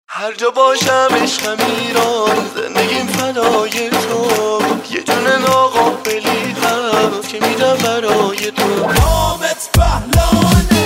هر جا باشم عشقم ایران، زندگیم فدای تو. یه جون ناقابلی هست که میدم برای تو. حامد بهلانه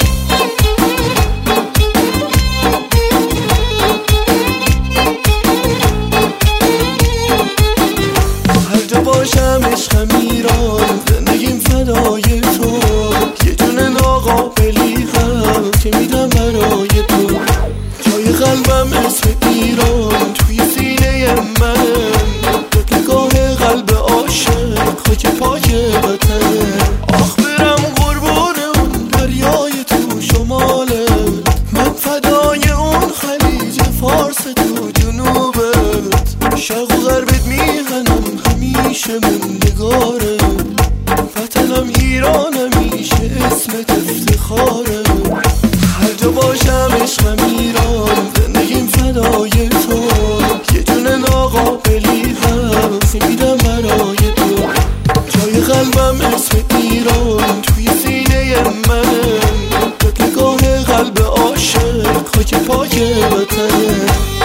هر جا باشم عشقم ایران، زندگیم فدای تو. یه جون ناقابلی هست که میدم برای تو. جای قلبم اسم ایران توی سینه من، تو نگاه قلب عاشق خاک پاک وطنه. آخ برم قربون اون دریای تو شماله، من فدای اون خلیج فارس تو جنوبت. شرق و غربت میغنم همیشه موندگاره، وطنم ایران همیشه اسمت افتخاره. هر جا باشم عشقم ایران، زندگیم فدای تو. یه جون ناقابلی هست میدم برای تو. جای قلبم اسم ایران توی سینه من، تو نگاه قلب عاشق خاک پاک وطنه.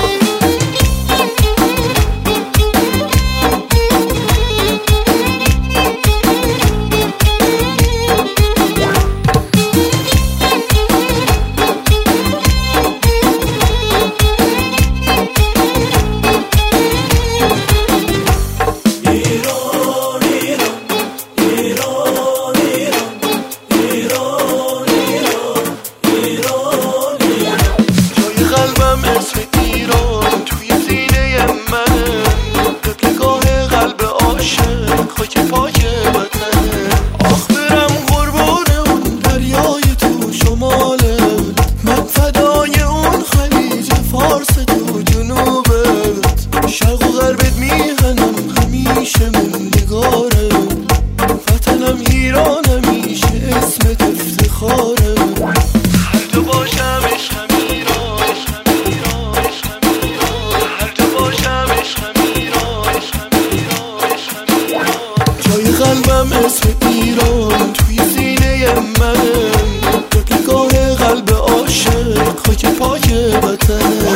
وطنم ایران همیشه اسمت افتخاره. هر جا باشم عشقم ایران، عشقم ایران، عشقم ایران. هر جا باشم عشقم ایران، عشقم ایران، عشقم ایران. جای قلبم اسم ایران توی سینه من، تو نگاه قلب عاشق خاک پاک وطنه.